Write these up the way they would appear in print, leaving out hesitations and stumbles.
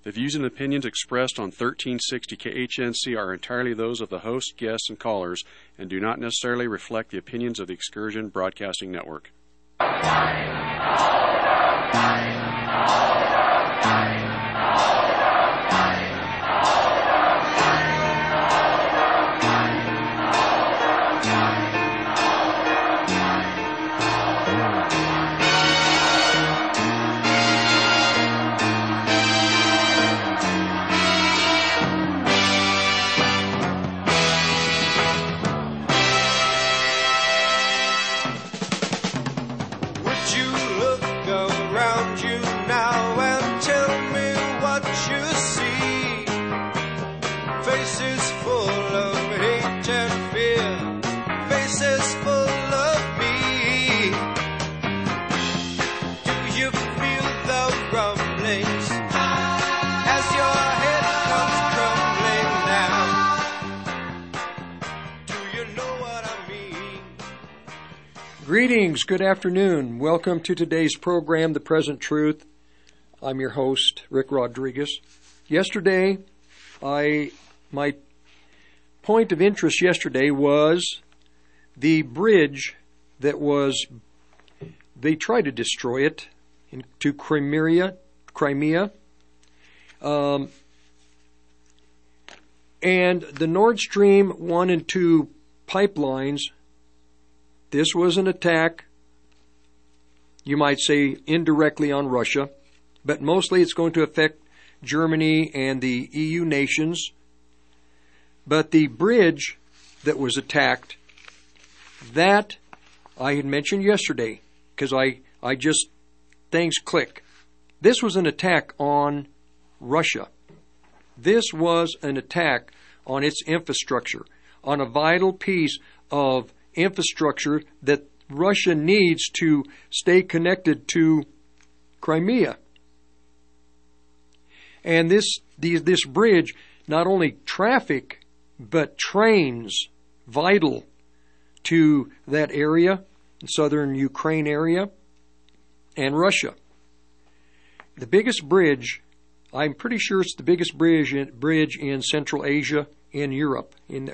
The views and opinions expressed on 1360 KHNC are entirely those of the host, guests, and callers, and do not necessarily reflect the opinions of the Excursion Broadcasting Network. Greetings, good afternoon. Welcome to today's program, The Present Truth. I'm your host, Rick Rodriguez. Yesterday, my point of interest yesterday was the bridge that they tried to destroy it to Crimea. And the Nord Stream 1 and 2 pipelines. This was an attack, you might say, indirectly on Russia, but mostly it's going to affect Germany and the EU nations. But the bridge that was attacked, that I had mentioned yesterday, because things click. This was an attack on Russia. This was an attack on its infrastructure, on a vital piece of infrastructure that Russia needs to stay connected to Crimea. And this bridge, not only traffic, but trains, vital to that area, southern Ukraine area, and Russia. The biggest bridge, I'm pretty sure it's the biggest bridge in Central Asia, in Europe, in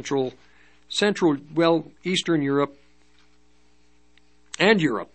Eastern Europe and Europe.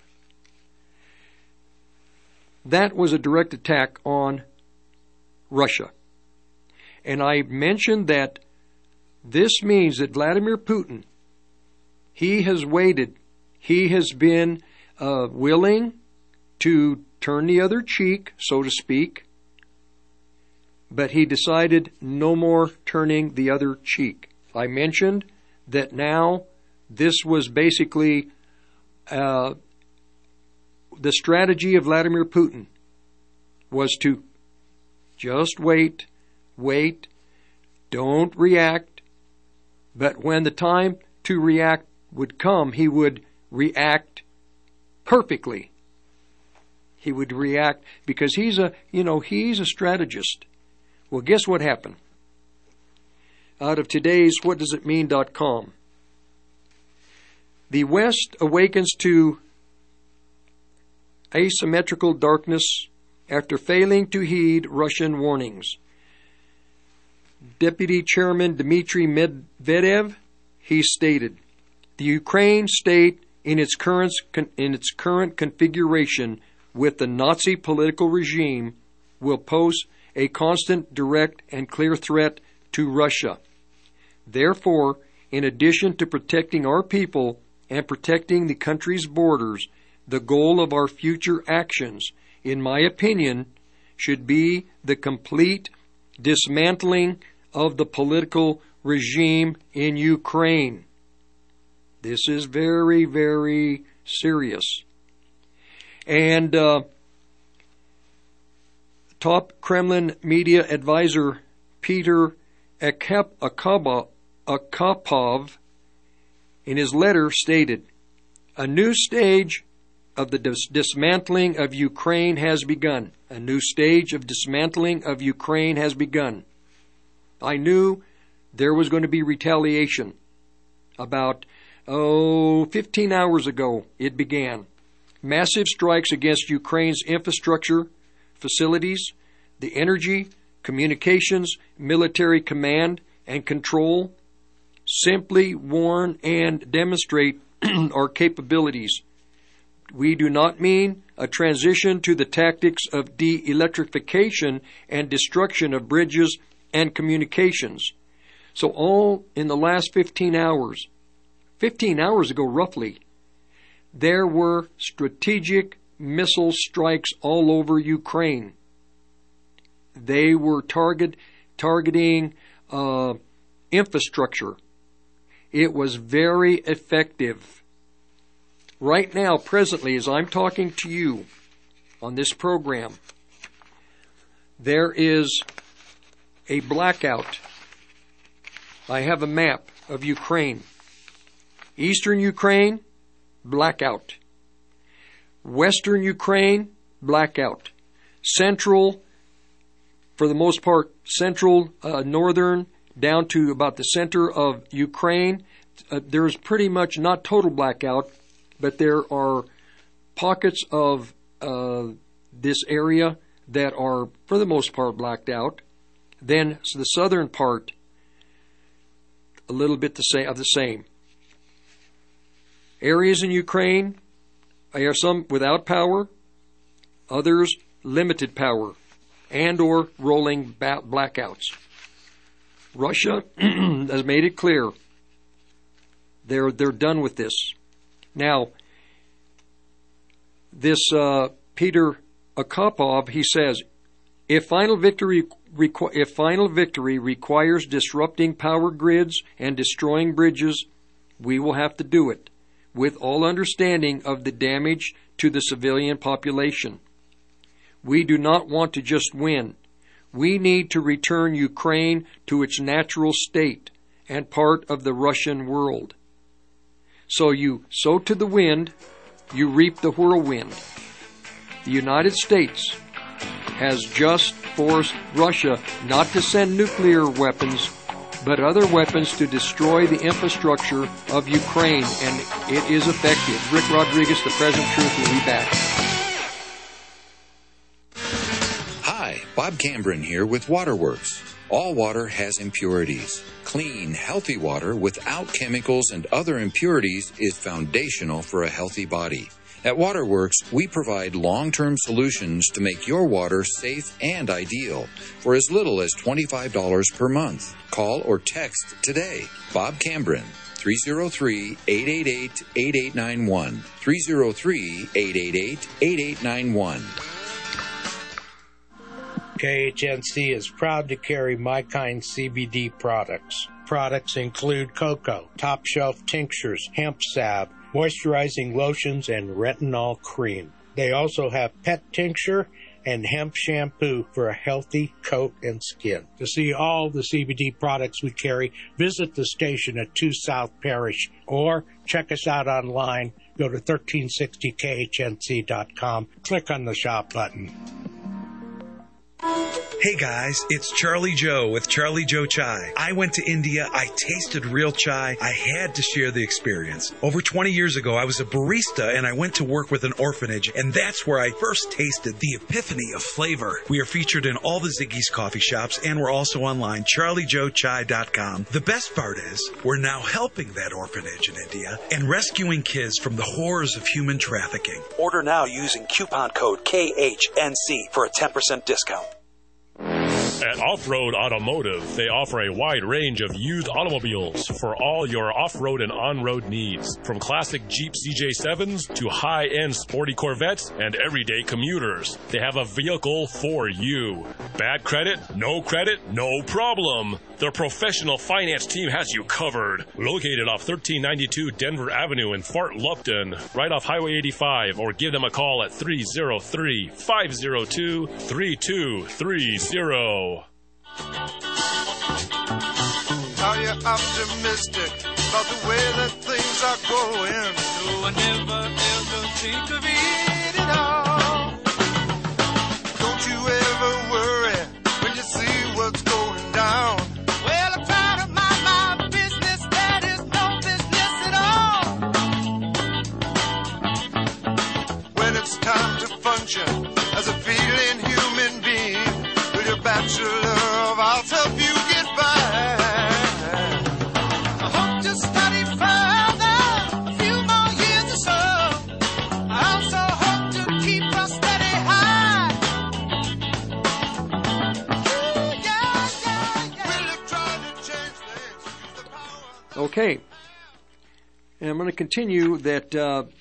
That was a direct attack on Russia. And I mentioned that this means that Vladimir Putin, he has waited. He has been willing to turn the other cheek, so to speak, but he decided no more turning the other cheek. I mentioned that now this was basically the strategy of Vladimir Putin was to just wait, don't react, but when the time to react would come, he would react perfectly. He would react because he's a strategist. Well, guess what happened? Out of today's whatdoesitmean.com. The West awakens to asymmetrical darkness after failing to heed Russian warnings. Deputy Chairman Dmitry Medvedev, he stated, the Ukraine state in its current configuration with the Nazi political regime will pose a constant, direct, and clear threat to Russia. Therefore, in addition to protecting our people and protecting the country's borders, the goal of our future actions, in my opinion, should be the complete dismantling of the political regime in Ukraine. This is very, very serious. And top Kremlin media advisor Peter Akapov, in his letter, stated, a new stage of the dismantling of Ukraine has begun. A new stage of dismantling of Ukraine has begun. I knew there was going to be retaliation. About 15 hours ago, it began. Massive strikes against Ukraine's infrastructure, facilities, the energy, communications, military command and control, simply warn and demonstrate our capabilities. We do not mean a transition to the tactics of de-electrification and destruction of bridges and communications. So all in the last 15 hours ago roughly, there were strategic missile strikes all over Ukraine. They were targeting infrastructure. It was very effective. Right now, presently, as I'm talking to you on this program, there is a blackout. I have a map of Ukraine. Eastern Ukraine, blackout. Western Ukraine, blackout. Central, for the most part, central, northern, down to about the center of Ukraine, there's pretty much not total blackout, but there are pockets of this area that are, for the most part, blacked out. Then the southern part, a little bit of the same. Areas in Ukraine are some without power, others limited power, and or rolling blackouts. Russia has made it clear they're done with this. Now, this Peter Akopov, he says, if final victory requires disrupting power grids and destroying bridges, we will have to do it, with all understanding of the damage to the civilian population. We do not want to just win. We need to return Ukraine to its natural state and part of the Russian world. So you sow to the wind, you reap the whirlwind. The United States has just forced Russia not to send nuclear weapons, but other weapons to destroy the infrastructure of Ukraine, and it is effective. Rick Rodriguez, The Present Truth, will be back. Hi, Bob Cambron here with Waterworks. All water has impurities. Clean, healthy water without chemicals and other impurities is foundational for a healthy body. At Waterworks, we provide long-term solutions to make your water safe and ideal for as little as $25 per month. Call or text today. Bob Cambron, 303-888-8891. 303-888-8891. KHNC is proud to carry My Kind CBD products. Products include cocoa, top shelf tinctures, hemp salve, moisturizing lotions, and retinol cream. They also have pet tincture and hemp shampoo for a healthy coat and skin. To see all the CBD products we carry, visit the station at 2 South Parish or check us out online. Go to 1360khnc.com. Click on the shop button. Hey guys, it's Charlie Joe with Charlie Joe Chai. I went to India, I tasted real chai, I had to share the experience. Over 20 years ago, I was a barista and I went to work with an orphanage, and that's where I first tasted the epiphany of flavor. We are featured in all the Ziggy's coffee shops, and we're also online, charliejoechai.com. The best part is, we're now helping that orphanage in India and rescuing kids from the horrors of human trafficking. Order now using coupon code KHNC for a 10% discount. At Off-Road Automotive, they offer a wide range of used automobiles for all your off-road and on-road needs. From classic Jeep CJ7s to high-end sporty Corvettes and everyday commuters. They have a vehicle for you. Bad credit? No problem. Their professional finance team has you covered. Located off 1392 Denver Avenue in Fort Lupton, right off Highway 85, or give them a call at 303-502-3230. Are you optimistic about the way that things are going? No, I never ever think of it at all. Don't you ever worry when you see what's going down. Well, I try to mind my business, that is no business at all. When it's time to function as a feeling human being, got your love, I'll help you get by. I hope to study further, a few more years or so. I also hope to keep a steady high. Really try to change things, use the power. Okay. And I'm going to continue that,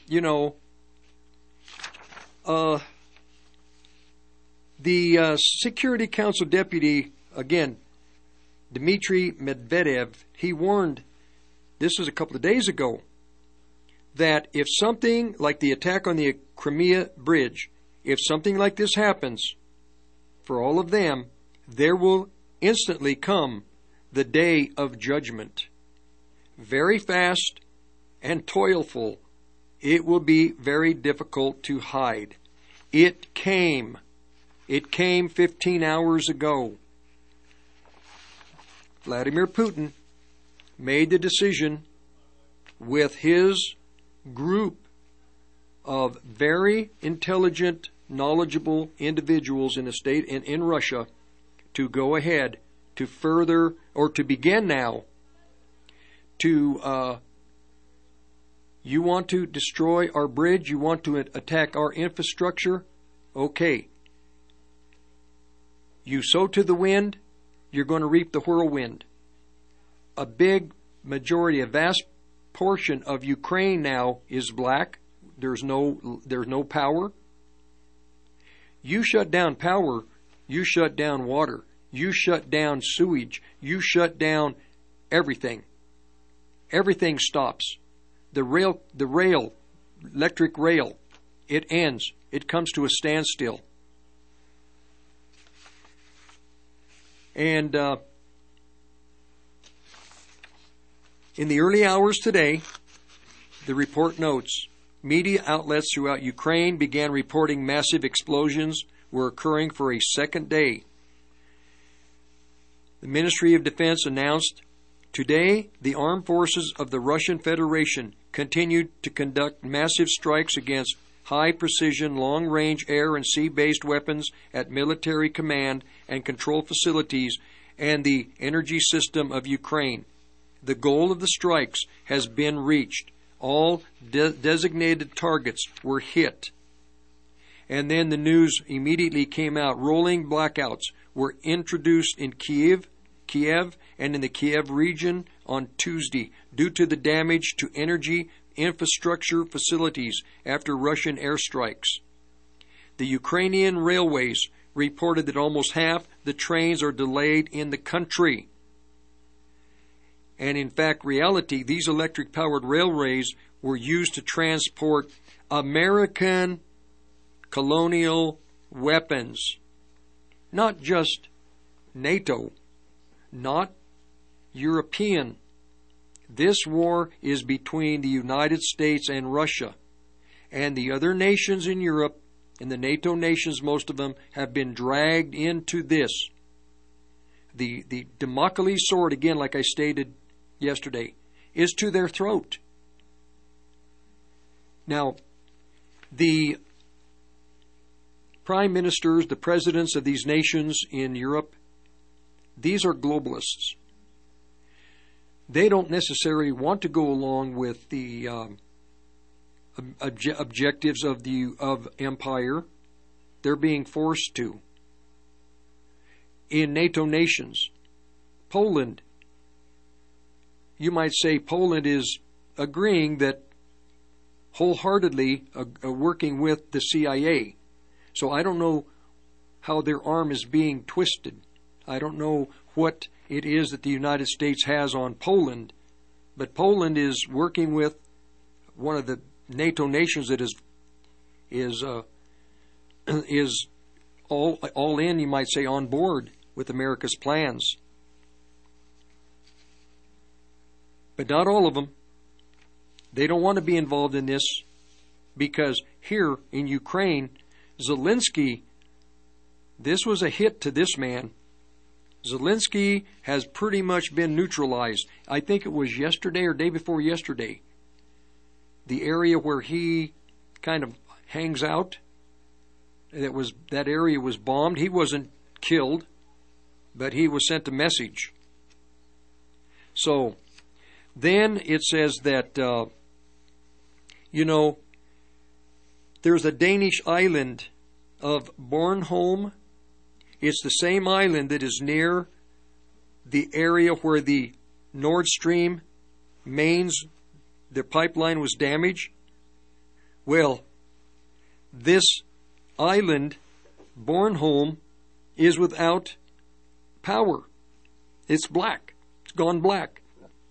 the Security Council deputy, again, Dmitry Medvedev, he warned, this was a couple of days ago, that if something like the attack on the Crimea bridge, if something like this happens, for all of them, there will instantly come the day of judgment. Very fast and toilful. It will be very difficult to hide. It came. It came 15 hours ago. Vladimir Putin made the decision with his group of very intelligent, knowledgeable individuals in the state and in Russia to go ahead to further, or to begin now, to you want to destroy our bridge, you want to attack our infrastructure, okay. You sow to the wind, you're going to reap the whirlwind. A big majority, a vast portion of Ukraine now is black. There's no power. You shut down power, you shut down water, you shut down sewage, you shut down everything. Everything stops. The electric rail, it ends. It comes to a standstill. And in the early hours today, the report notes, media outlets throughout Ukraine began reporting massive explosions were occurring for a second day. The Ministry of Defense announced, today, the armed forces of the Russian Federation continued to conduct massive strikes against high-precision, long-range air and sea-based weapons at military command and control facilities and the energy system of Ukraine. The goal of the strikes has been reached. All designated targets were hit. And then the news immediately came out. Rolling blackouts were introduced in Kiev and in the Kiev region on Tuesday due to the damage to energy infrastructure facilities after Russian airstrikes. The Ukrainian railways reported that almost half the trains are delayed in the country. And in fact, reality, these electric-powered railways were used to transport American colonial weapons. Not just NATO, not European. This war is between the United States and Russia. And the other nations in Europe, and the NATO nations, most of them, have been dragged into this. The Damocles sword, again, like I stated yesterday, is to their throat. Now, the prime ministers, the presidents of these nations in Europe, these are globalists. They don't necessarily want to go along with the objectives of empire. They're being forced to. In NATO nations, Poland, you might say Poland is agreeing that wholeheartedly working with the CIA. So I don't know how their arm is being twisted. I don't know what it is that the United States has on Poland, but Poland is working with one of the NATO nations that is all in, you might say, on board with America's plans. But not all of them. They don't want to be involved in this because here in Ukraine, Zelensky, this was a hit to this man. Zelensky has pretty much been neutralized. I think it was yesterday or day before yesterday. The area where he kind of hangs out, that area was bombed. He wasn't killed. but he was sent a message. So then it says that, there's a Danish island of Bornholm. It's the same island that is near the area where the Nord Stream mains, the pipeline was damaged. Well, this island, Bornholm, is without power. It's black. It's gone black.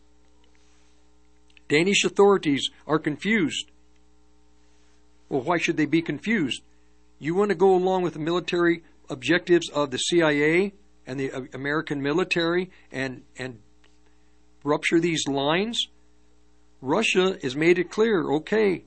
Danish authorities are confused. Well, why should they be confused? You want to go along with the military objectives of the CIA and the American military and rupture these lines? Russia has made it clear, okay,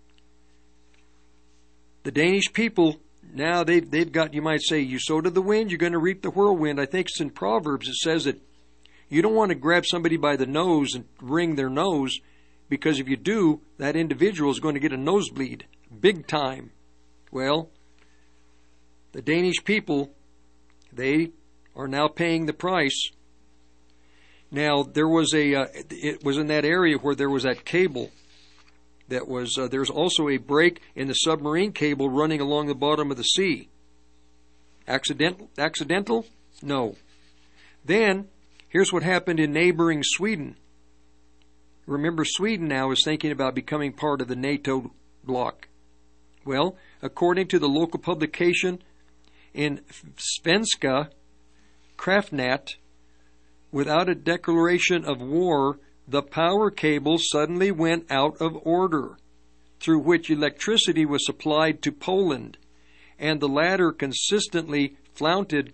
the Danish people, now they've got, you might say, you sow to the wind, you're going to reap the whirlwind. I think it's in Proverbs, it says that you don't want to grab somebody by the nose and wring their nose, because if you do, that individual is going to get a nosebleed, big time. Well, the Danish people, they are now paying the price. Now, there was it was in that area where there was that cable that was, there's also a break in the submarine cable running along the bottom of the sea. Accidental? No. Then, here's what happened in neighboring Sweden. Remember, Sweden now is thinking about becoming part of the NATO bloc. Well, according to the local publication in Svenska Kraftnät, without a declaration of war, the power cable suddenly went out of order, through which electricity was supplied to Poland, and the latter consistently flaunted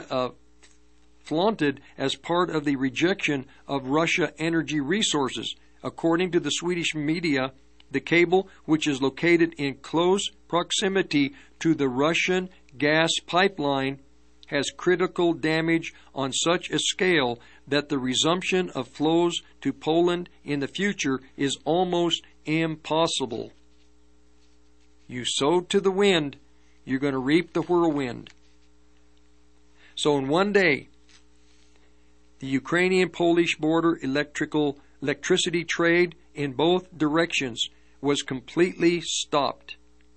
as part of the rejection of Russia energy resources. According to the Swedish media, the cable, which is located in close proximity to the Russian gas pipeline, has critical damage on such a scale that the resumption of flows to Poland in the future is almost impossible. You sow to the wind, you're going to reap the whirlwind. So in one day, the Ukrainian-Polish border electricity trade in both directions was completely stopped.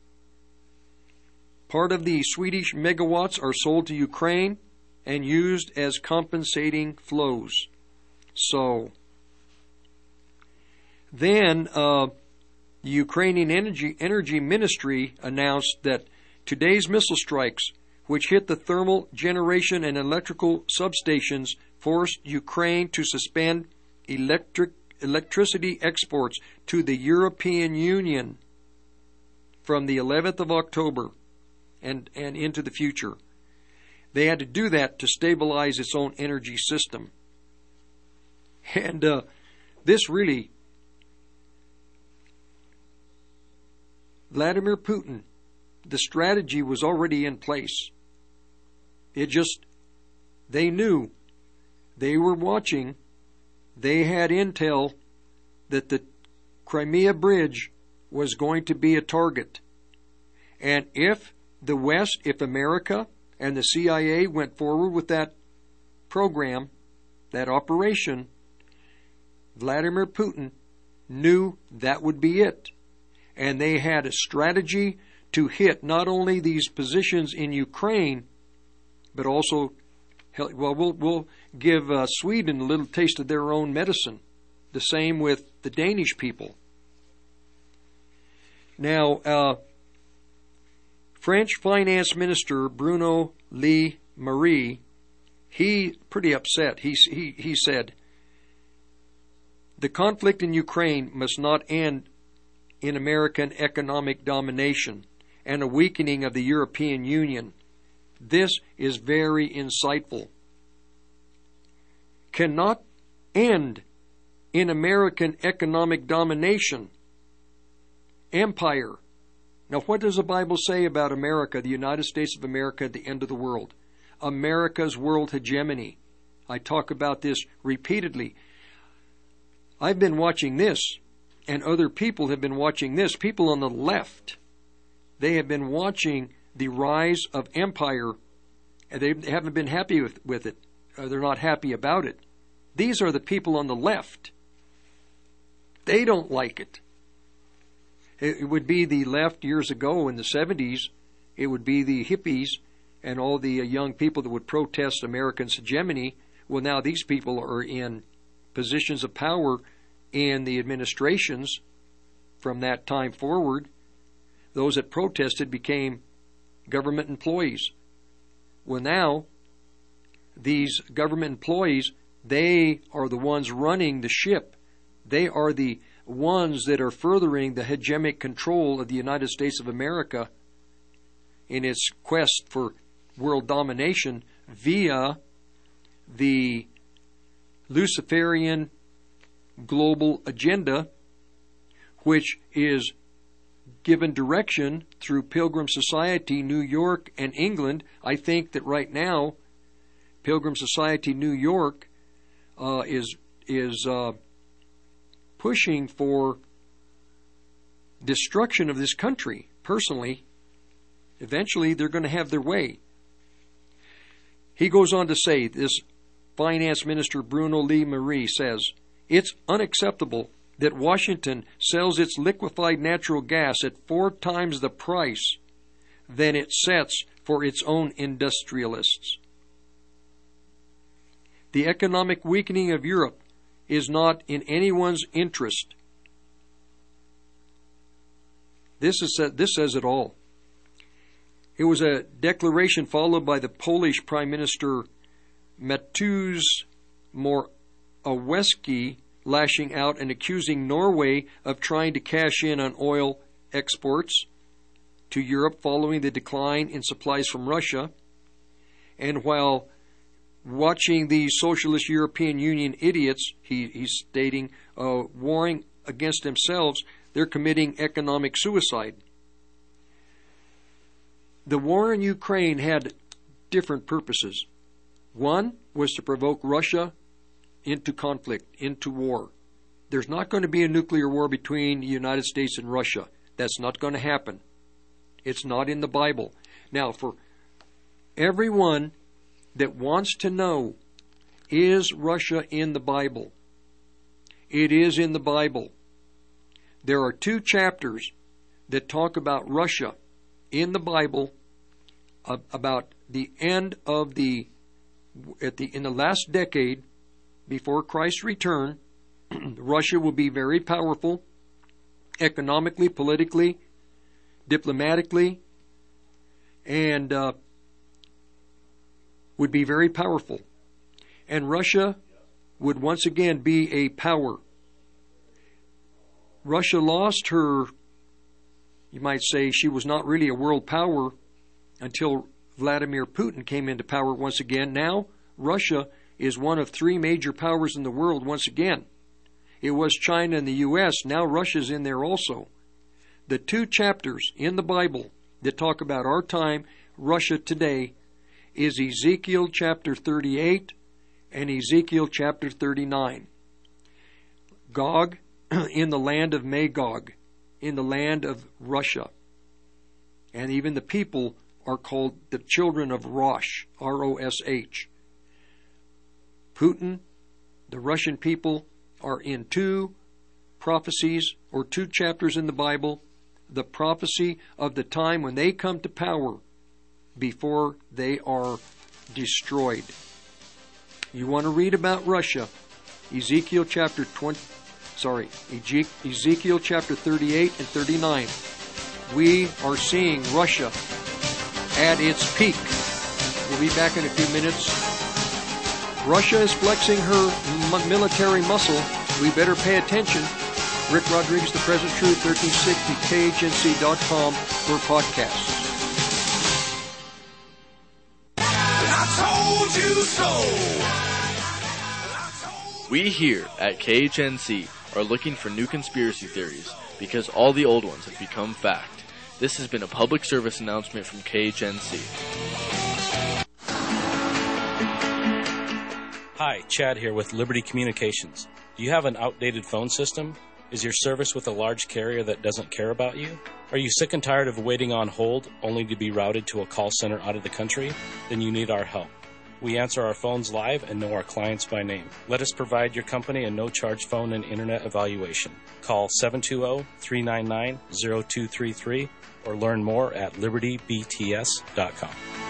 Part of the Swedish megawatts are sold to Ukraine and used as compensating flows. So, then the Ukrainian Energy Ministry announced that today's missile strikes, which hit the thermal generation and electrical substations, forced Ukraine to suspend electricity exports to the European Union from the 11th of October and into the future. They had to do that to stabilize its own energy system. And this really, Vladimir Putin, the strategy was already in place. It just, they knew, they were watching, they had intel that the Crimea Bridge was going to be a target. And if the West, if America and the CIA went forward with that program, that operation, Vladimir Putin knew that would be it. And they had a strategy to hit not only these positions in Ukraine, but also, well, we'll give Sweden a little taste of their own medicine. The same with the Danish people. Now, French Finance Minister Bruno Le Maire, he pretty upset. He said, the conflict in Ukraine must not end in American economic domination and a weakening of the European Union. This is very insightful. Cannot end in American economic domination, empire. Now, what does the Bible say about America, the United States of America, at the end of the world? America's world hegemony. I talk about this repeatedly. I've been watching this, and other people have been watching this. People on the left, they have been watching the rise of empire, and they haven't been happy with it. they're not happy about it. These are the people on the left. They don't like it. It would be the left years ago in the 70s. It would be the hippies and all the young people that would protest Americans' hegemony. Well, now these people are in positions of power in the administrations from that time forward. Those that protested became government employees. Well, now these government employees, they are the ones running the ship. They are the ones that are furthering the hegemonic control of the United States of America in its quest for world domination via the Luciferian global agenda, which is given direction through Pilgrim Society, New York, and England. I think that right now, Pilgrim Society, New York, is pushing for destruction of this country. Personally, eventually they're going to have their way. He goes on to say, this Finance Minister Bruno Le Maire says, it's unacceptable that Washington sells its liquefied natural gas at 4 times the price than it sets for its own industrialists. The economic weakening of Europe is not in anyone's interest. This says it all. It was a declaration followed by the Polish Prime Minister Mateusz Morawiecki lashing out and accusing Norway of trying to cash in on oil exports to Europe following the decline in supplies from Russia. And while watching these socialist European Union idiots, he's stating, warring against themselves, they're committing economic suicide. The war in Ukraine had different purposes. One was to provoke Russia into conflict, into war. There's not going to be a nuclear war between the United States and Russia. That's not going to happen. It's not in the Bible. Now, for everyone that wants to know, is Russia in the Bible? It is in the Bible. There are 2 chapters that talk about Russia in the Bible, about the end of in the last decade before Christ's return. Russia will be very powerful economically, politically, diplomatically, and would be very powerful. And Russia would once again be a power. Russia lost her, you might say, she was not really a world power until Vladimir Putin came into power once again. Now, Russia is one of 3 major powers in the world once again. It was China and the U.S. Now Russia's in there also. The 2 chapters in the Bible that talk about our time, Russia today, is Ezekiel chapter 38 and Ezekiel chapter 39. Gog in the land of Magog, in the land of Russia. And even the people are called the children of Rosh, R-O-S-H. Putin, the Russian people, are in 2 prophecies or 2 chapters in the Bible. The prophecy of the time when they come to power before they are destroyed. You want to read about Russia, Ezekiel chapter 38 and 39. We are seeing Russia at its peak. We'll be back in a few minutes. Russia is flexing her military muscle. We better pay attention. Rick Rodriguez, The Present Truth, 1360 KHNC.com for podcasts. I told you so. We here at KHNC are looking for new conspiracy theories because all the old ones have become fact. This has been a public service announcement from KHNC. Hi, Chad here with Liberty Communications. Do you have an outdated phone system? Is your service with a large carrier that doesn't care about you? Are you sick and tired of waiting on hold only to be routed to a call center out of the country? Then you need our help. We answer our phones live and know our clients by name. Let us provide your company a no-charge phone and internet evaluation. Call 720-399-0233 or learn more at libertybts.com.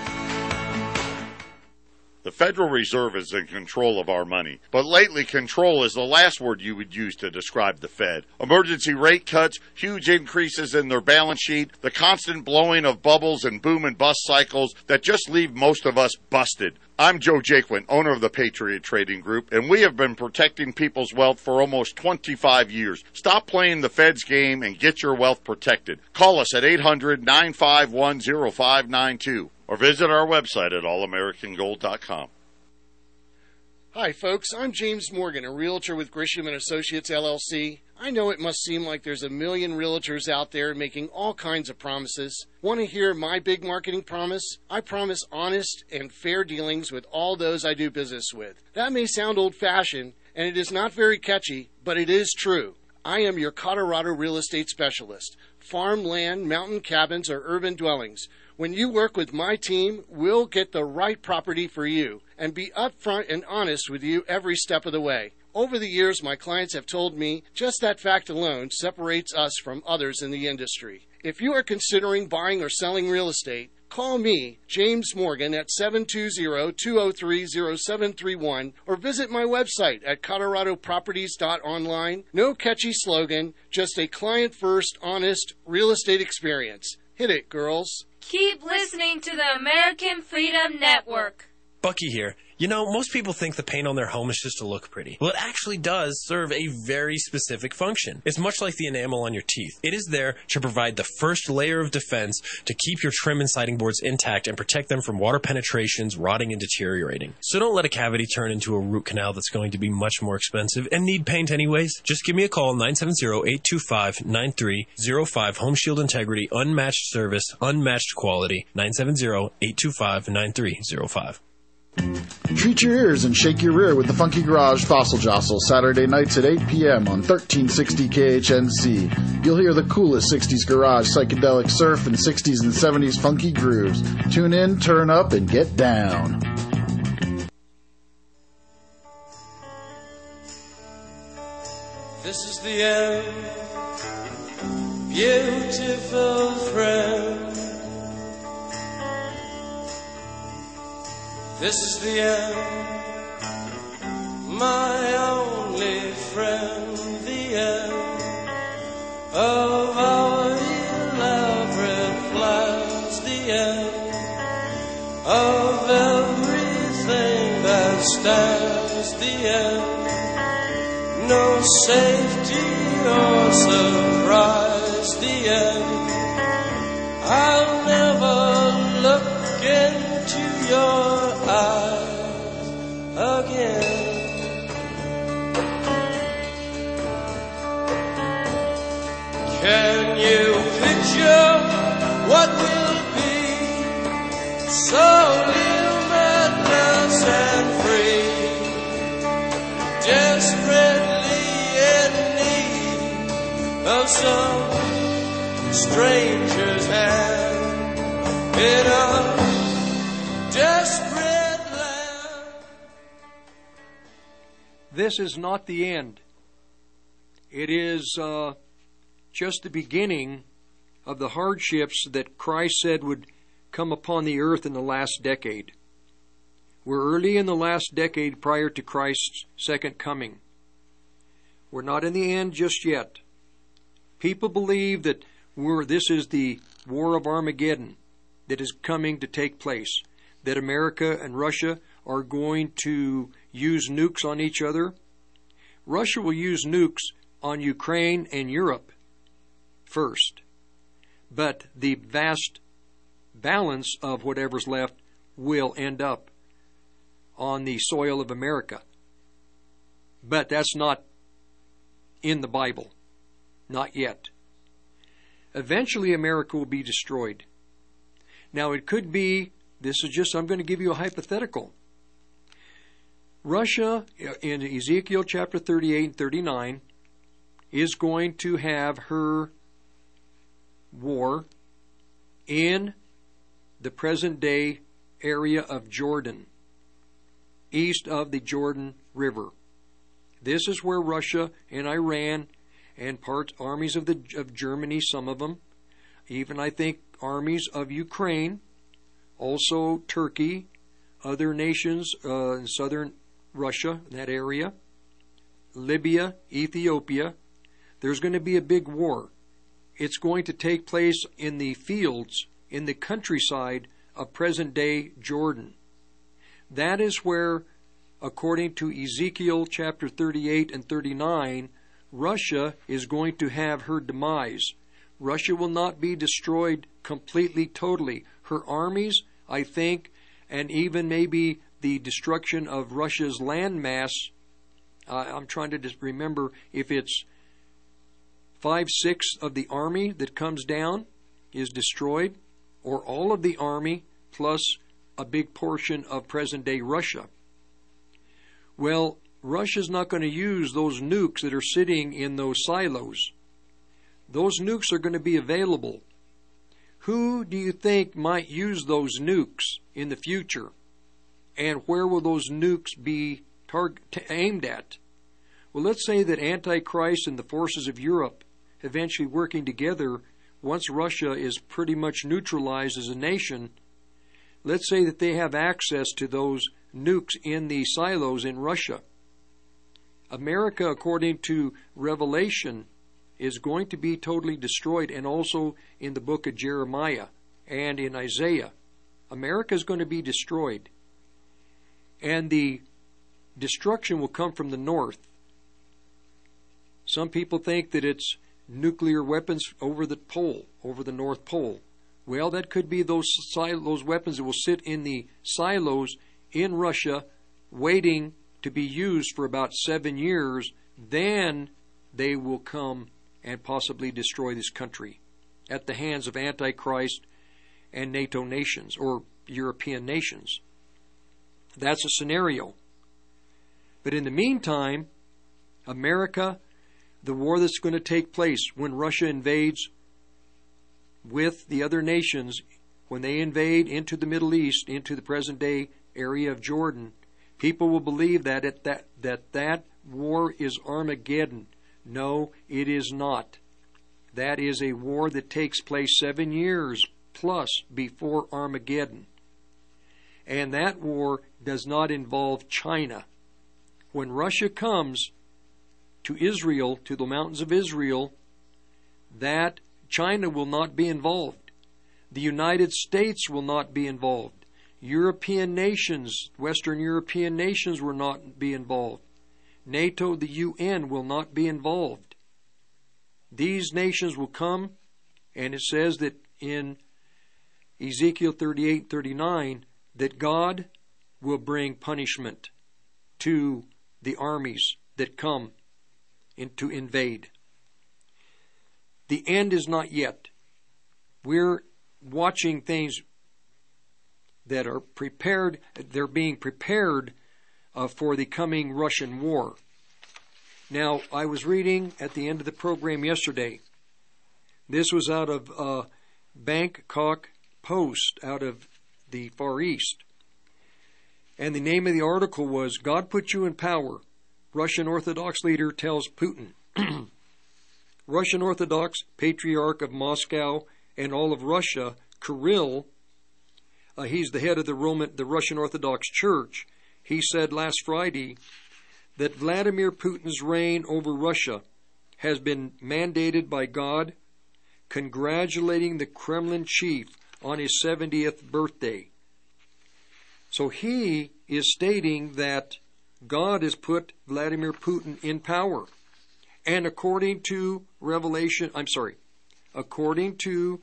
The Federal Reserve is in control of our money, but lately control is the last word you would use to describe the Fed. Emergency rate cuts, huge increases in their balance sheet, the constant blowing of bubbles and boom and bust cycles that just leave most of us busted. I'm Joe Jaquin, owner of the Patriot Trading Group, and we have been protecting people's wealth for almost 25 years. Stop playing the Fed's game and get your wealth protected. Call us at 800-951-0592 or visit our website at allamericangold.com. Hi, folks. I'm James Morgan, a realtor with Grisham & Associates, LLC. I know it must seem like there's a million realtors out there making all kinds of promises. Want to hear my big marketing promise? I promise honest and fair dealings with all those I do business with. That may sound old-fashioned, and it is not very catchy, but it is true. I am your Colorado real estate specialist. Farm, land, mountain cabins, or urban dwellings. When you work with my team, we'll get the right property for you and be upfront and honest with you every step of the way. Over the years, my clients have told me just that fact alone separates us from others in the industry. If you are considering buying or selling real estate, call me, James Morgan, at 720-203-0731 or visit my website at coloradoproperties.online. No catchy slogan, just a client-first, honest real estate experience. Hit it, girls. Keep listening to the American Freedom Network. Bucky here. You know, most people think the paint on their home is just to look pretty. Well, it actually does serve a very specific function. It's much like the enamel on your teeth. It is there to provide the first layer of defense to keep your trim and siding boards intact and protect them from water penetrations, rotting, and deteriorating. So don't let a cavity turn into a root canal that's going to be much more expensive and need paint anyways. Just give me a call, 970-825-9305. Home Shield Integrity, unmatched service, unmatched quality, 970-825-9305. Treat your ears and shake your rear with the Funky Garage Fossil Jostle, Saturday nights at 8 p.m. on 1360 KHNC. You'll hear the coolest 60s garage, psychedelic surf, and 60s and 70s funky grooves. Tune in, turn up, and get down. This is the end, beautiful friend. This is the end, my only friend, the end of our elaborate plans, the end of everything that stands, the end, no safety or surprise, the end, I'll never look into your eyes again. Can you picture what will be? So limitless and free, desperately in need of some stranger's hand in a desperate. This is not the end. It is just the beginning of the hardships that Christ said would come upon the earth in the last decade. We're early in the last decade prior to Christ's second coming. We're not in the end just yet. People believe that this is the war of Armageddon that is coming to take place, that America and Russia are going to use nukes on each other. Russia will use nukes on Ukraine and Europe first, but the vast balance of whatever's left will end up on the soil of America. But that's not in the Bible. Not yet. Eventually America will be destroyed. Now it could be, I'm going to give you a hypothetical. Russia, in Ezekiel chapter 38 and 39, is going to have her war in the present day area of Jordan. east of the Jordan River. This is where Russia and Iran and armies of Germany, some of them, even I think armies of Ukraine, also Turkey, other nations in southern Russia, that area, Libya, Ethiopia. There's going to be a big war. It's going to take place in the fields, in the countryside of present-day Jordan. That is where, according to Ezekiel chapter 38 and 39, Russia is going to have her demise. Russia will not be destroyed completely, totally. Her armies, I think, and even maybe the destruction of Russia's landmass, I'm trying to just remember if it's 5/6 of the army that comes down is destroyed, or all of the army plus a big portion of present-day Russia. Well, Russia's not going to use those nukes that are sitting in those silos. Those nukes are going to be available. Who do you think might use those nukes in the future? And where will those nukes be aimed at? Well, let's say that Antichrist and the forces of Europe eventually working together, once Russia is pretty much neutralized as a nation, let's say that they have access to those nukes in the silos in Russia. America, according to Revelation, is going to be totally destroyed, and also in the book of Jeremiah and in Isaiah. America is going to be destroyed. And the destruction will come from the north. Some people think that it's nuclear weapons over the pole, over the North Pole. Well, that could be those weapons that will sit in the silos in Russia, waiting to be used for about 7 years. Then they will come and possibly destroy this country at the hands of Antichrist and NATO nations or European nations. That's a scenario. But in the meantime, America, the war that's going to take place when Russia invades with the other nations, when they invade into the Middle East, into the present-day area of Jordan, people will believe that war is Armageddon. No, it is not. That is a war that takes place 7 years plus before Armageddon. And that war does not involve China. When Russia comes to Israel, to the mountains of Israel, that China will not be involved. The United States will not be involved. European nations, Western European nations will not be involved. NATO, the UN, will not be involved. These nations will come, and it says that in Ezekiel 38:39 that God will bring punishment to the armies that come to invade. The end is not yet. We're watching things that are prepared. They're being prepared for the coming Russian war. Now, I was reading at the end of the program yesterday. This was out of Bangkok Post, out of the Far East. And the name of the article was, God Put You in Power. Russian Orthodox leader tells Putin. Russian Orthodox Patriarch of Moscow and all of Russia, Kirill, he's the head of the Russian Orthodox Church. He said last Friday that Vladimir Putin's reign over Russia has been mandated by God, congratulating the Kremlin chief on his 70th birthday. So he is stating that God has put Vladimir Putin in power. And according to according to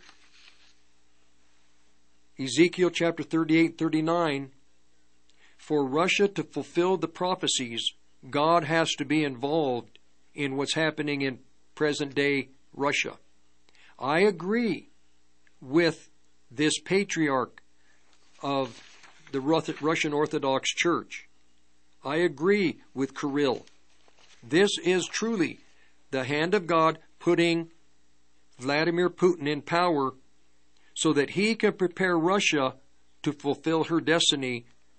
Ezekiel chapter 38-39, for Russia to fulfill the prophecies, God has to be involved in what's happening in present-day Russia. I agree with this patriarch of the Russian Orthodox Church. I agree with Kirill. This is truly the hand of God putting Vladimir Putin in power so that he can prepare Russia to fulfill her destiny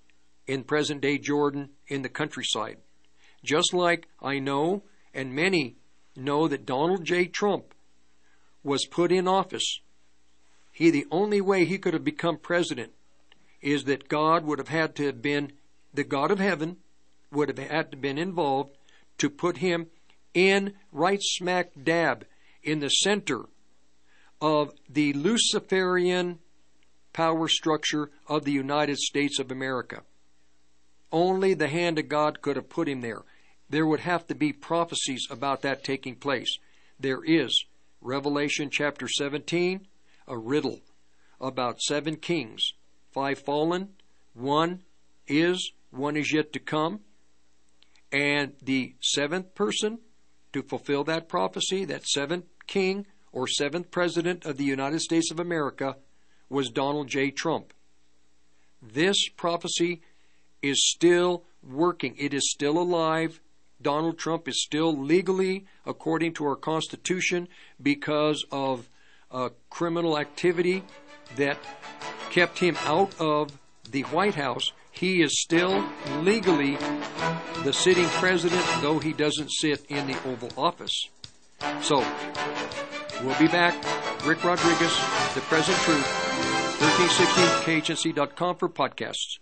in present-day Jordan in the countryside. Just like I know, and many know, that Donald J. Trump was put in office. The only way he could have become president is that God would have had to have been, the God of heaven would have had to have been involved to put him in right smack dab in the center of the Luciferian power structure of the United States of America. Only the hand of God could have put him there. There would have to be prophecies about that taking place. There is Revelation chapter 17, a riddle about 7 kings, 5 fallen, one is yet to come, and the 7th person to fulfill that prophecy, that 7th king or 7th president of the United States of America, was Donald J. Trump. This prophecy is still working. It is still alive. Donald Trump is still legally, according to our Constitution, because of criminal activity that kept him out of the White House. He is still legally the sitting president, though he doesn't sit in the Oval Office. So, we'll be back. Rick Rodriguez, The Present Truth, 1360khnc.com for podcasts.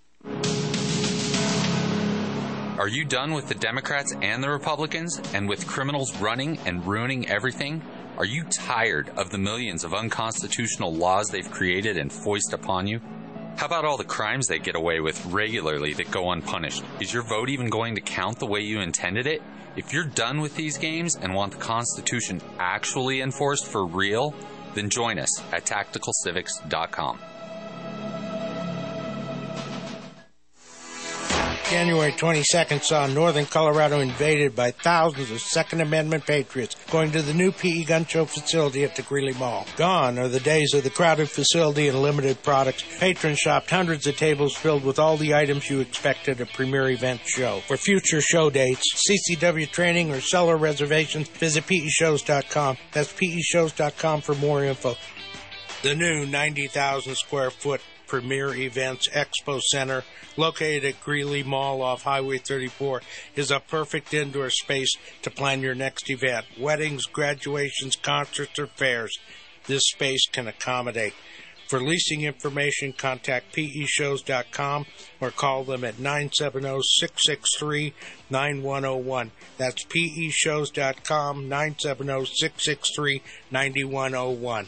Are you done with the Democrats and the Republicans, and with criminals running and ruining everything? Are you tired of the millions of unconstitutional laws they've created and foisted upon you? How about all the crimes they get away with regularly that go unpunished? Is your vote even going to count the way you intended it? If you're done with these games and want the Constitution actually enforced for real, then join us at tacticalcivics.com. January 22nd saw northern Colorado invaded by thousands of Second Amendment patriots going to the new PE gun show facility at the Greeley Mall. Gone are the days of the crowded facility and limited products. Patrons shopped hundreds of tables filled with all the items you expect at a premier event show. For future show dates, CCW training, or seller reservations, visit PEShows.com. That's PEShows.com for more info. The new 90,000 square foot Premier Events Expo Center, located at Greeley Mall off Highway 34, is a perfect indoor space to plan your next event. Weddings, graduations, concerts, or fairs. This space can accommodate. For leasing information, contact PEShows.com or call them at 970-663-9101. That's PEShows.com, 970-663-9101.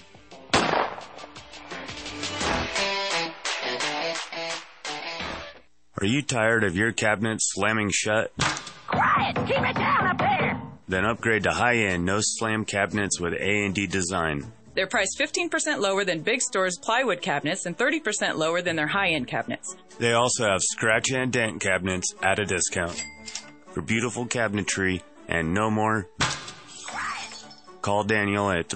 Are you tired of your cabinet slamming shut? Quiet! Keep it down up there! Then upgrade to high-end, no-slam cabinets with A&D Design. They're priced 15% lower than Big Store's plywood cabinets and 30% lower than their high-end cabinets. They also have scratch and dent cabinets at a discount. For beautiful cabinetry and no more, call Daniel at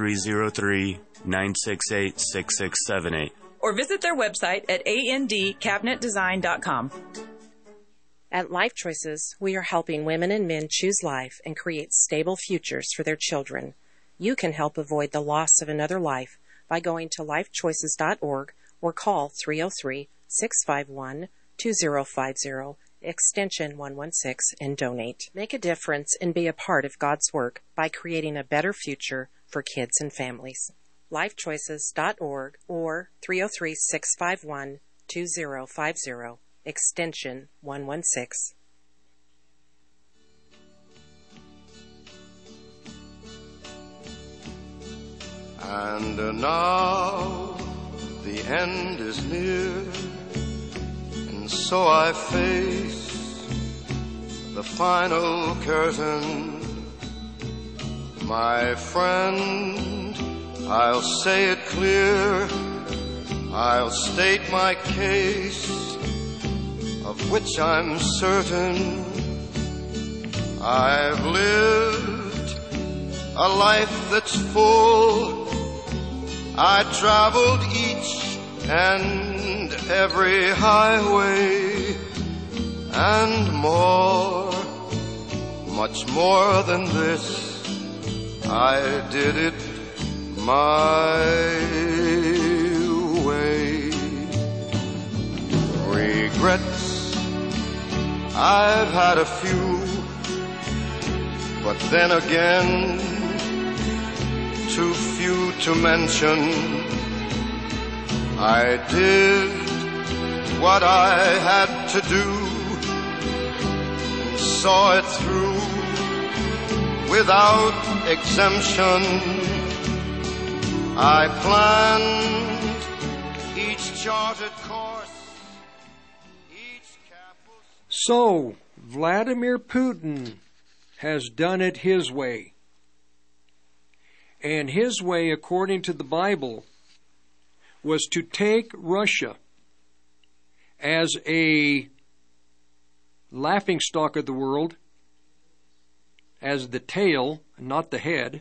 303-968-6678. Or visit their website at andcabinetdesign.com. At Life Choices, we are helping women and men choose life and create stable futures for their children. You can help avoid the loss of another life by going to lifechoices.org or call 303-651-2050, extension 116, and donate. Make a difference and be a part of God's work by creating a better future for kids and families. lifechoices.org or 303-651-2050, extension 116. And now the end is near, and so I face the final curtain. My friend, I'll say it clear, I'll state my case, of which I'm certain. I've lived a life that's full. I traveled each and every highway, and more, much more than this, I did it my way. Regrets I've had a few, but then again, too few to mention. I did what I had to do, and saw it through without exemption. I planned each charted course. So, Vladimir Putin has done it his way. And his way, according to the Bible, was to take Russia as a laughingstock of the world, as the tail, not the head,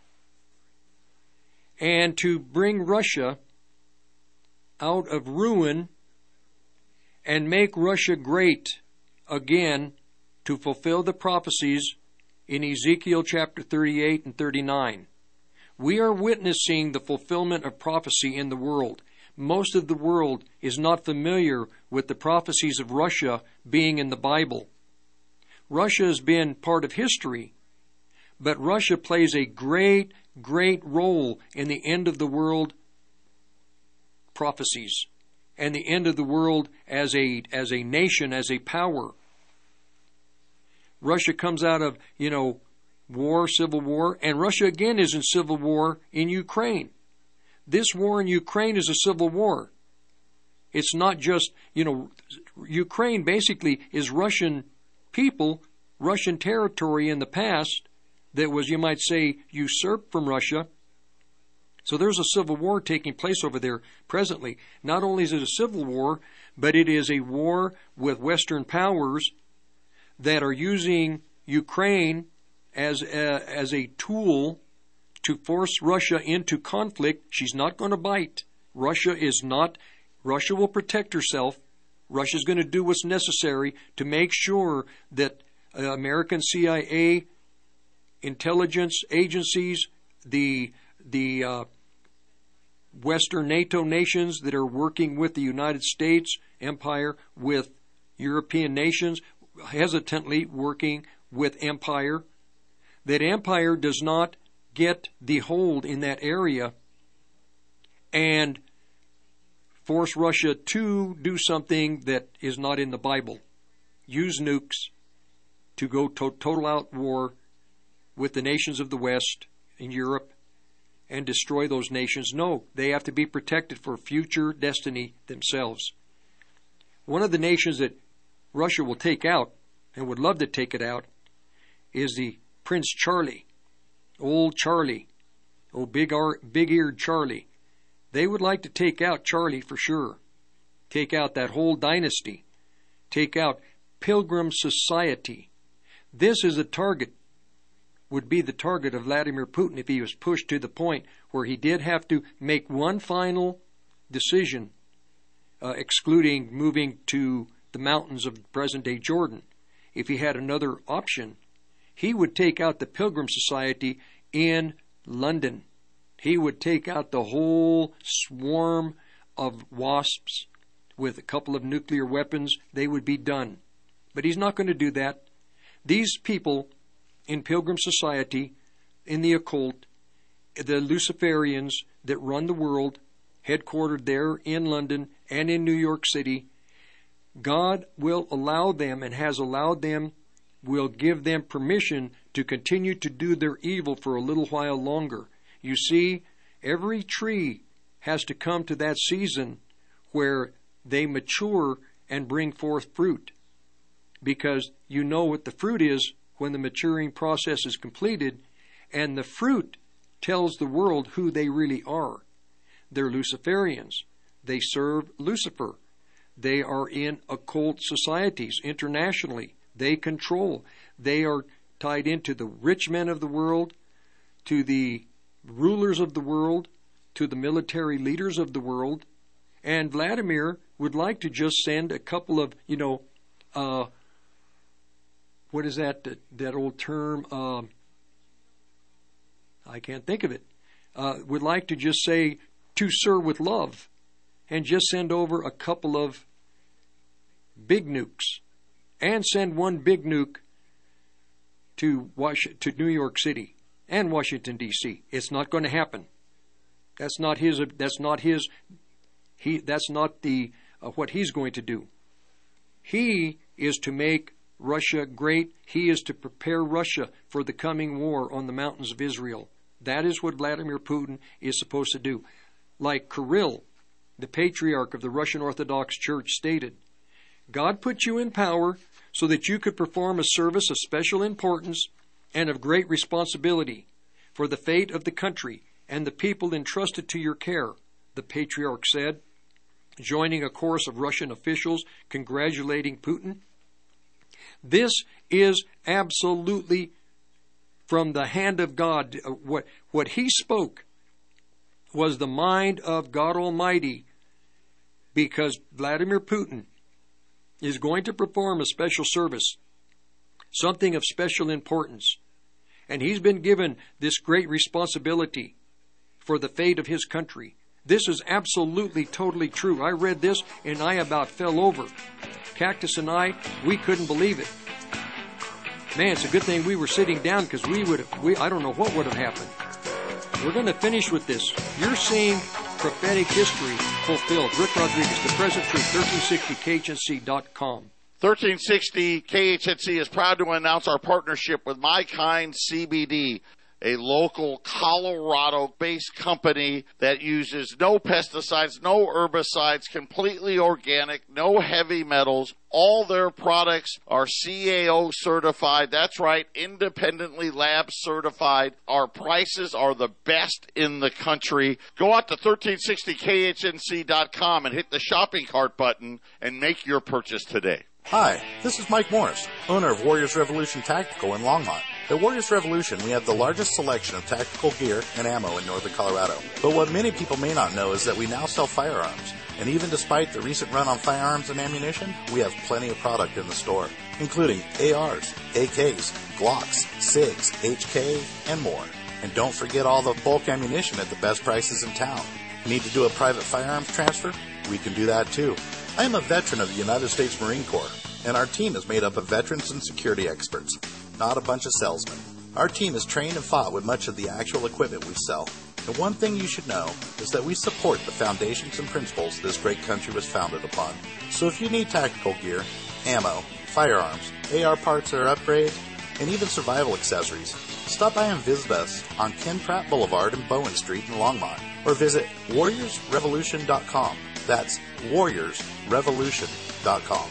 and to bring Russia out of ruin and make Russia great again, to fulfill the prophecies in Ezekiel chapter 38 and 39. We are witnessing the fulfillment of prophecy in the world. Most of the world is not familiar with the prophecies of Russia being in the Bible. Russia has been part of history, but Russia plays a great, great role in the end of the world prophecies and the end of the world as a nation, as a power. Russia comes out of, war, civil war, and Russia again is in civil war in Ukraine. This war in Ukraine is a civil war. It's not just, Ukraine basically is Russian people, Russian territory in the past that was, you might say, usurped from Russia. So there's a civil war taking place over there presently. Not only is it a civil war, but it is a war with Western powers that are using Ukraine as a tool to force Russia into conflict. She's not going to bite. Russia will protect herself. Russia's going to do what's necessary to make sure that American CIA, intelligence agencies, the Western NATO nations that are working with the United States empire, with European nations, hesitantly working with empire, that empire does not get the hold in that area and force Russia to do something that is not in the Bible. Use nukes to go total out war with the nations of the West in Europe and destroy those nations. No, they have to be protected for future destiny themselves. One of the nations that Russia will take out, and would love to take it out, is the Prince Charlie, old big-eared Charlie. They would like to take out Charlie for sure. Take out that whole dynasty. Take out Pilgrim Society. This is would be the target of Vladimir Putin if he was pushed to the point where he did have to make one final decision, excluding moving to the mountains of present-day Jordan. If he had another option, he would take out the Pilgrim Society in London. He would take out the whole swarm of wasps with a couple of nuclear weapons. They would be done. But he's not going to do that. These people in Pilgrim Society, in the occult, the Luciferians that run the world, headquartered there in London and in New York City, God will allow them, and has allowed them, will give them permission to continue to do their evil for a little while longer. You see, every tree has to come to that season where they mature and bring forth fruit. Because you know what the fruit is when the maturing process is completed, and the fruit tells the world who they really are. They're Luciferians. They serve Lucifer. They are in occult societies internationally. They control. They are tied into the rich men of the world, to the rulers of the world, to the military leaders of the world. And Vladimir would like to just send a couple of, what is that old term? I can't think of it. Would like to just say, to sir with love, and just send over a couple of big nukes and send one big nuke to New York City and Washington, D.C. It's not going to happen. That's not what he's going to do. He is to make Russia great. He is to prepare Russia for the coming war on the mountains of Israel. That is what Vladimir Putin is supposed to do. Like Kirill, the patriarch of the Russian Orthodox Church, stated, God put you in power so that you could perform a service of special importance and of great responsibility for the fate of the country and the people entrusted to your care, the patriarch said, joining a chorus of Russian officials congratulating Putin. This is absolutely from the hand of God. What he spoke was the mind of God Almighty, because Vladimir Putin is going to perform a special service, something of special importance. And he's been given this great responsibility for the fate of his country. This is absolutely, totally true. I read this and I about fell over. Cactus and we couldn't believe it. Man, it's a good thing we were sitting down, because I don't know what would have happened. We're going to finish with this. You're seeing prophetic history fulfilled. Rick Rodriguez, The Present Truth, 1360KHNC.com. 1360 KHNC is proud to announce our partnership with My Kind CBD, a local Colorado-based company that uses no pesticides, no herbicides, completely organic, no heavy metals. All their products are CAO certified. That's right, independently lab certified. Our prices are the best in the country. Go out to 1360KHNC.com and hit the shopping cart button and make your purchase today. Hi, this is Mike Morris, owner of Warriors Revolution Tactical in Longmont. At Warriors Revolution, we have the largest selection of tactical gear and ammo in northern Colorado. But what many people may not know is that we now sell firearms. And even despite the recent run on firearms and ammunition, we have plenty of product in the store, including ARs, AKs, Glocks, SIGs, HK, and more. And don't forget all the bulk ammunition at the best prices in town. Need to do a private firearms transfer? We can do that too. I am a veteran of the United States Marine Corps, and our team is made up of veterans and security experts, not a bunch of salesmen. Our team is trained and fought with much of the actual equipment we sell. And one thing you should know is that we support the foundations and principles this great country was founded upon. So if you need tactical gear, ammo, firearms, AR parts or upgrades, and even survival accessories, stop by and visit us on Ken Pratt Boulevard and Bowen Street in Longmont, or visit warriorsrevolution.com. That's warriorsrevolution.com.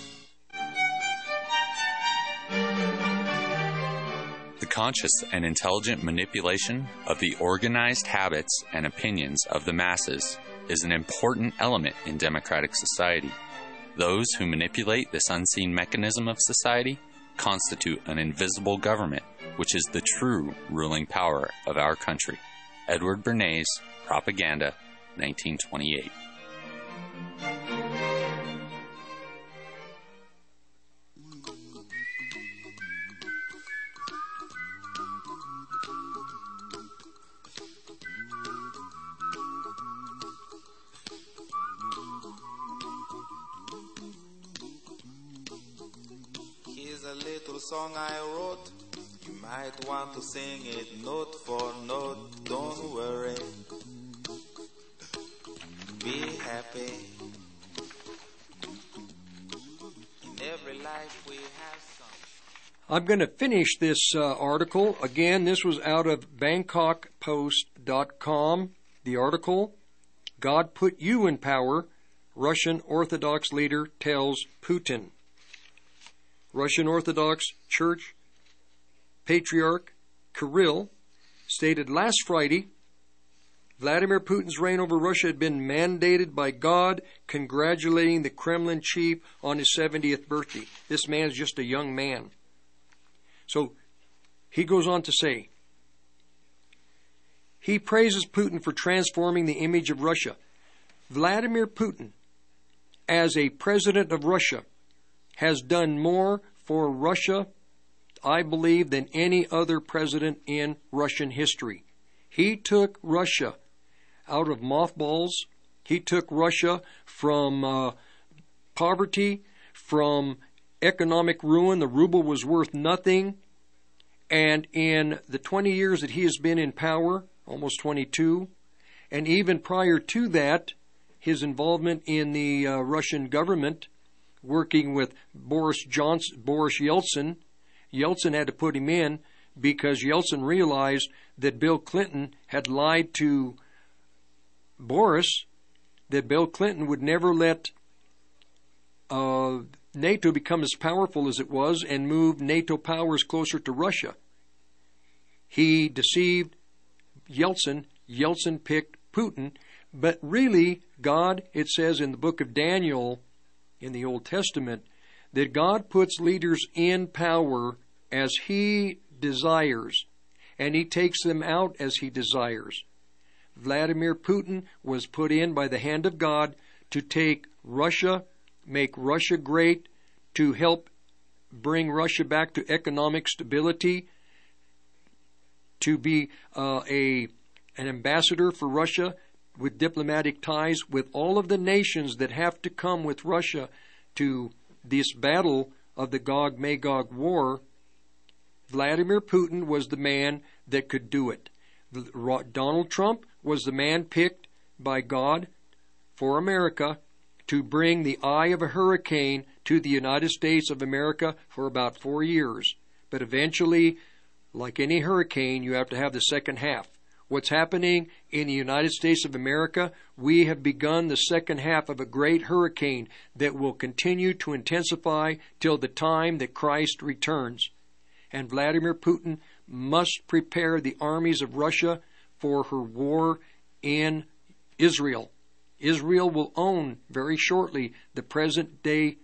The conscious and intelligent manipulation of the organized habits and opinions of the masses is an important element in democratic society. Those who manipulate this unseen mechanism of society constitute an invisible government, which is the true ruling power of our country. Edward Bernays, Propaganda, 1928. Song I wrote, you might want to sing it note for note. Don't worry, be happy. In every life we have some. I'm going to finish this article. Again, this was out of BangkokPost.com. The article, God Put You in Power, Russian Orthodox Leader Tells Putin. Russian Orthodox Church Patriarch Kirill stated last Friday, Vladimir Putin's reign over Russia had been mandated by God, congratulating the Kremlin chief on his 70th birthday. This man is just a young man. So he goes on to say, he praises Putin for transforming the image of Russia. Vladimir Putin, as a president of Russia, has done more for Russia, I believe, than any other president in Russian history. He took Russia out of mothballs. He took Russia from poverty, from economic ruin. The ruble was worth nothing. And in the 20 years that he has been in power, almost 22, and even prior to that, his involvement in the Russian government, working with Boris Yeltsin. Yeltsin had to put him in because Yeltsin realized that Bill Clinton had lied to Boris, that Bill Clinton would never let NATO become as powerful as it was and move NATO powers closer to Russia. He deceived Yeltsin. Yeltsin picked Putin. But really, God, it says in the book of Daniel in the Old Testament, that God puts leaders in power as He desires, and He takes them out as He desires. Vladimir Putin was put in by the hand of God to take Russia, make Russia great, to help bring Russia back to economic stability, to be an ambassador for Russia with diplomatic ties with all of the nations that have to come with Russia to this battle of the Gog-Magog war. Vladimir Putin was the man that could do it. Donald Trump was the man picked by God for America to bring the eye of a hurricane to the United States of America for about 4 years. But eventually, like any hurricane, you have to have the second half. What's happening in the United States of America, we have begun the second half of a great hurricane that will continue to intensify till the time that Christ returns. And Vladimir Putin must prepare the armies of Russia for her war in Israel. Israel will own very shortly the present day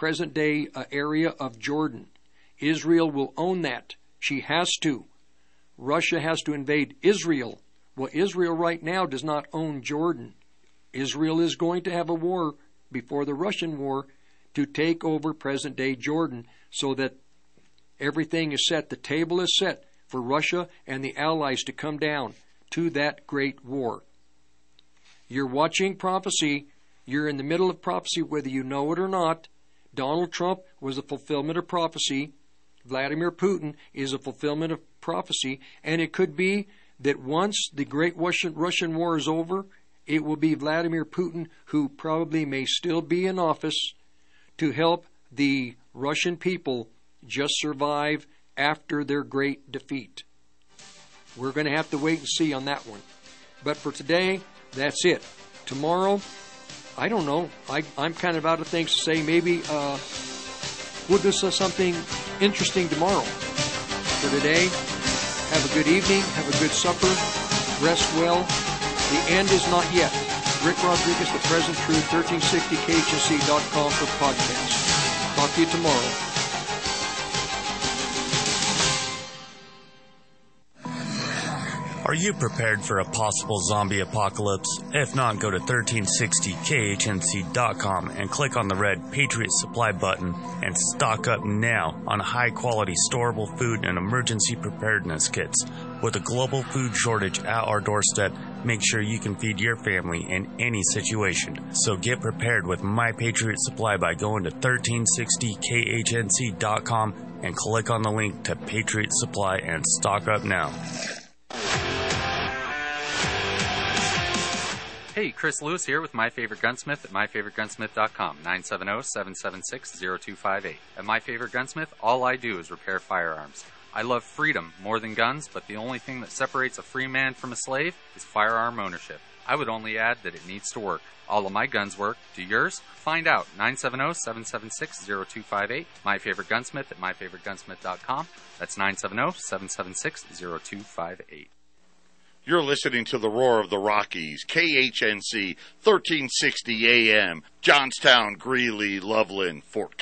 area of Jordan. Israel will own that. She has to. Russia has to invade Israel. Well, Israel right now does not own Jordan. Israel is going to have a war before the Russian war to take over present-day Jordan so that everything is set. The table is set for Russia and the Allies to come down to that great war. You're watching prophecy. You're in the middle of prophecy whether you know it or not. Donald Trump was a fulfillment of prophecy. Vladimir Putin is a fulfillment of prophecy, and it could be that once the great Russian war is over, it will be Vladimir Putin who probably may still be in office to help the Russian people just survive after their great defeat. We're going to have to wait and see on that one. But for today, that's it. Tomorrow, I don't know. I'm kind of out of things to say. Maybe we'll do something interesting tomorrow. For today, have a good evening, have a good supper, rest well. The end is not yet. Rick Rodriguez, The Present Truth, 1360khnc.com for podcasts. Talk to you tomorrow. Are you prepared for a possible zombie apocalypse? If not, go to 1360khnc.com and click on the red Patriot Supply button and stock up now on high-quality storable food and emergency preparedness kits. With a global food shortage at our doorstep, make sure you can feed your family in any situation. So get prepared with My Patriot Supply by going to 1360khnc.com and click on the link to Patriot Supply and stock up now. Hey, Chris Lewis here with My Favorite Gunsmith at MyFavoriteGunsmith.com, 970-776-0258. At My Favorite Gunsmith, all I do is repair firearms. I love freedom more than guns, but the only thing that separates a free man from a slave is firearm ownership. I would only add that it needs to work. All of my guns work. Do yours? Find out. 970-776-0258. My Favorite Gunsmith at MyFavoriteGunsmith.com. That's 970-776-0258. You're listening to the Roar of the Rockies, KHNC, 1360 AM, Johnstown, Greeley, Loveland, Fort